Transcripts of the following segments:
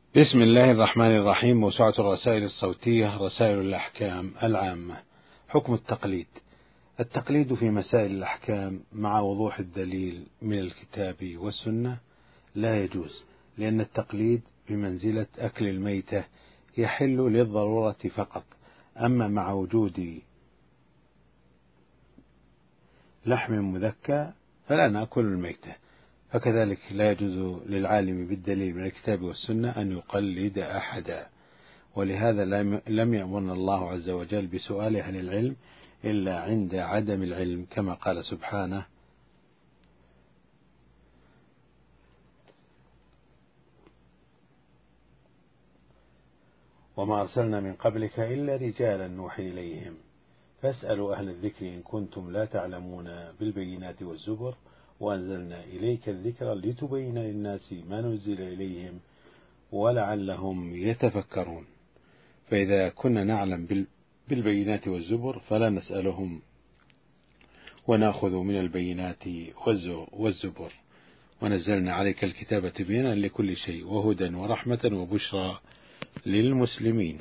بسم الله الرحمن الرحيم. موسوعة الرسائل الصوتية رسائل الأحكام العامة. حكم التقليد. التقليد في مسائل الأحكام مع وضوح الدليل من الكتاب والسنة لا يجوز، لأن التقليد بمنزلة أكل الميتة يحل للضرورة فقط، أما مع وجود لحم مذكى فلا نأكل الميتة. فكذلك لا يجوز للعالم بالدليل من الكتاب والسنة أن يقلد أحدا، ولهذا لم يأمرنا الله عز وجل بسؤال أهل العلم إلا عند عدم العلم، كما قال سبحانه: وما أرسلنا من قبلك إلا رجالا نوحي إليهم فاسألوا أهل الذكر إن كنتم لا تعلمون بالبينات والزبر وأنزلنا إليك الذكر لتبين للناس ما نزل إليهم ولعلهم يتفكرون. فإذا كنا نعلم بالبينات والزبر فلا نسألهم ونأخذ من البينات والزبر. ونزلنا عليك الكتاب تبيانا لكل شيء وهدى ورحمة وبشرى للمسلمين.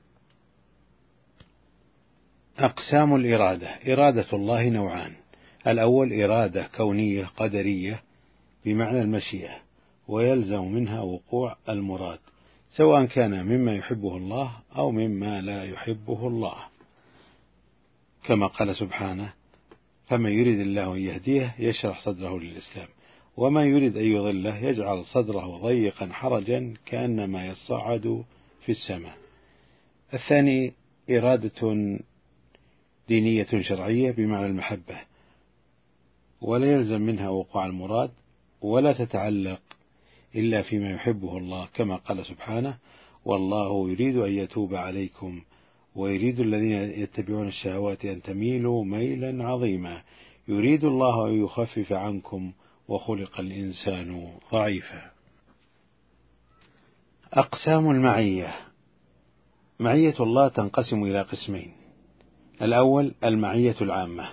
أقسام الإرادة. إرادة الله نوعان: الأول إرادة كونية قدرية بمعنى المشيئة، ويلزم منها وقوع المراد، سواء كان مما يحبه الله أو مما لا يحبه الله، كما قال سبحانه: فمن يريد الله أن يهديه يشرح صدره للإسلام ومن يريد أن يضله يجعل صدره ضيقا حرجا كأنما يصعد في السماء. الثاني إرادة دينية شرعية بمعنى المحبة، ولا يلزم منها وقوع المراد ولا تتعلق إلا فيما يحبه الله، كما قال سبحانه: والله يريد أن يتوب عليكم ويريد الذين يتبعون الشهوات أن تميلوا ميلا عظيما يريد الله أن يخفف عنكم وخلق الإنسان ضعيفا. أقسام المعية. معية الله تنقسم إلى قسمين: الأول المعية العامة،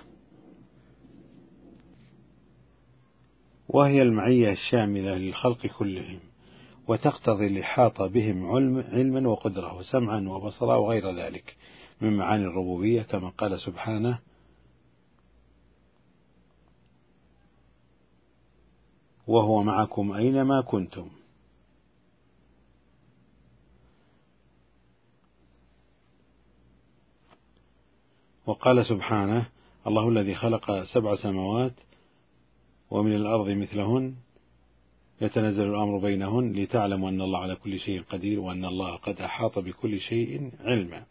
وهي المعية الشاملة للخلق كلهم، وتقتضي الإحاطة بهم علما وقدرة وسمعا وبصرا وغير ذلك من معاني الربوبية، كما قال سبحانه: وهو معكم أينما كنتم. وقال سبحانه: الله الذي خلق 7 سماوات ومن الأرض مثلهن يتنزل الأمر بينهن لتعلموا أن الله على كل شيء قدير وأن الله قد أحاط بكل شيء علما.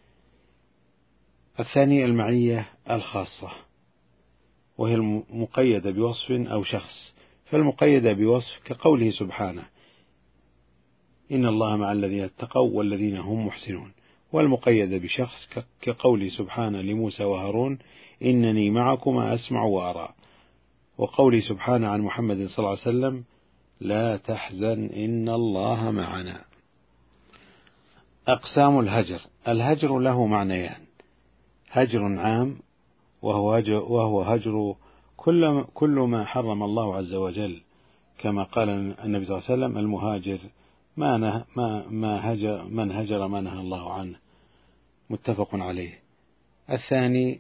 الثاني المعية الخاصة، وهي المقيدة بوصف أو شخص، فالمقيدة بوصف كقوله سبحانه: إن الله مع الذين اتقوا والذين هم محسنون، والمقيدة بشخص كقوله سبحانه لموسى وهارون: إنني معكما أسمع وأرى، وقوله سبحانه عن محمد صلى الله عليه وسلم: لا تحزن إن الله معنا. أقسام الهجر. الهجر له معنيان: هجر عام وهو هجر كل ما حرم الله عز وجل، كما قال النبي صلى الله عليه وسلم: المهاجر من هجر ما نهى الله عنه، متفق عليه. الثاني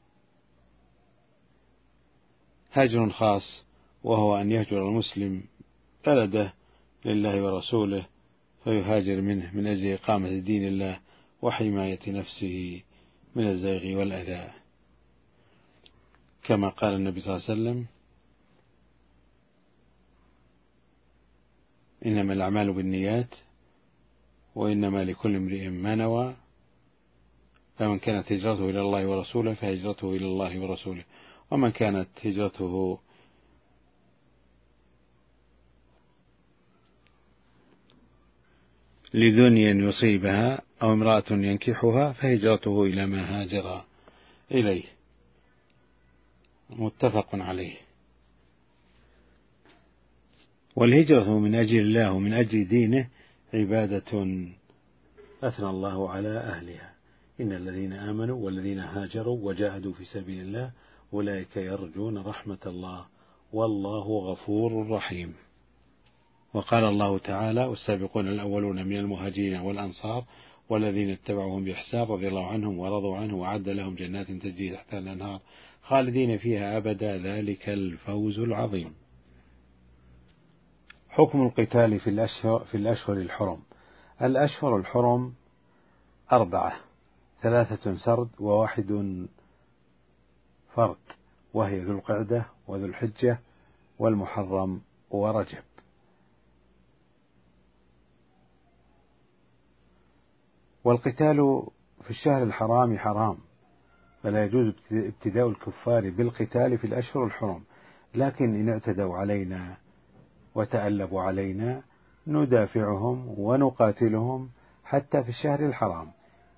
هجر خاص، وهو أن يهجر المسلم بلده لله ورسوله فيهاجر منه من أجل إقامة دين الله وحماية نفسه من الزيغ والأذى، كما قال النبي صلى الله عليه وسلم: إنما الأعمال بالنيات وإنما لكل امرئ ما نوى، فمن كانت هجرته إلى الله ورسوله فهجرته إلى الله ورسوله، ومن كانت هجرته لدنيا يصيبها أو امرأة ينكحها فهجرته إلى ما هاجر إليه، متفق عليه. والهجرة من أجل الله ومن أجل دينه عبادة أثنى الله على أهلها: إن الذين آمنوا والذين هاجروا وجاهدوا في سبيل الله أولئك يرجون رحمة الله والله غفور رحيم. وقال الله تعالى: والسابقون الأولون من المهاجرين والأنصار والذين اتبعوهم بإحسان رضي الله عنهم ورضوا عنه وأعد لهم جنات تجري تحتها الأنهار خالدين فيها أبدا ذلك الفوز العظيم. حكم القتال في الأشهر الحرم. الأشهر الحرم 4: 3 سرد و1 فرد، وهي ذو القعدة وذو الحجة والمحرم ورجب. والقتال في الشهر الحرام حرام، فلا يجوز ابتداء الكفار بالقتال في الأشهر الحرم، لكن إن اعتدوا علينا وتألبوا علينا ندافعهم ونقاتلهم حتى في الشهر الحرام،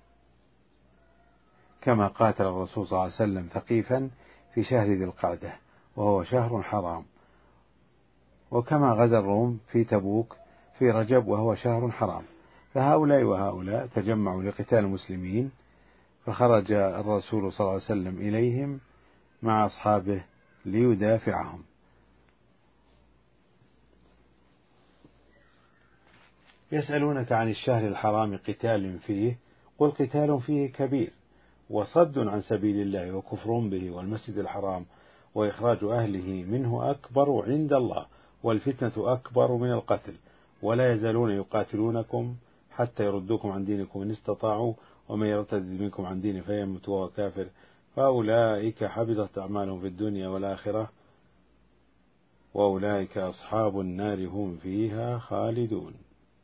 كما قاتل الرسول صلى الله عليه وسلم ثقيفا في شهر ذي القعدة وهو شهر حرام، وكما غزا الروم في تبوك في رجب وهو شهر حرام. فهؤلاء وهؤلاء تجمعوا لقتال المسلمين، فخرج الرسول صلى الله عليه وسلم إليهم مع أصحابه ليدافعهم. يسألونك عن الشهر الحرام قتال فيه، قل قتال فيه كبير وصد عن سبيل الله وكفر به والمسجد الحرام وإخراج أهله منه أكبر عند الله والفتنة أكبر من القتل، ولا يزالون يقاتلونكم حتى يردوكم عن دينكم إن استطاعوا ومن يرتد منكم عن دينه فيمت وهو كافر فأولئك حبطت أعمالهم في الدنيا والآخرة وأولئك أصحاب النار هم فيها خالدون.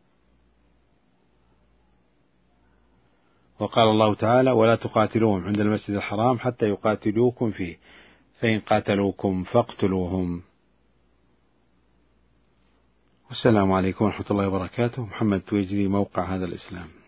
وقال الله تعالى: ولا تقاتلوهم عند المسجد الحرام حتى يقاتلوكم فيه فإن قاتلوكم فاقتلوهم. والسلام عليكم ورحمة الله وبركاته. محمد تويجري، موقع هذا الإسلام.